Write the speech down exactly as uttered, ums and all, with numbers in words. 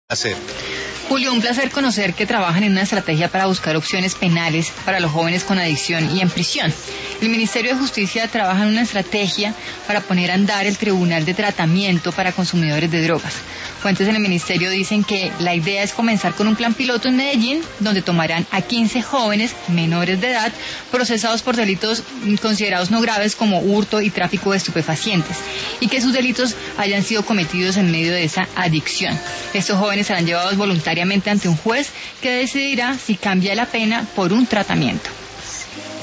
Hacer. Julio, un placer conocer que trabajan en una estrategia para buscar opciones penales para los jóvenes con adicción y en prisión. El Ministerio de Justicia trabaja en una estrategia para poner a andar el Tribunal de Tratamiento para Consumidores de Drogas. Fuentes en el Ministerio dicen que la idea es comenzar con un plan piloto en Medellín, donde tomarán a quince jóvenes menores de edad procesados por delitos considerados no graves como hurto y tráfico de estupefacientes, y que sus delitos hayan sido cometidos en medio de esa adicción. Estos jóvenes serán llevados voluntariamente ante un juez que decidirá si cambia la pena por un tratamiento.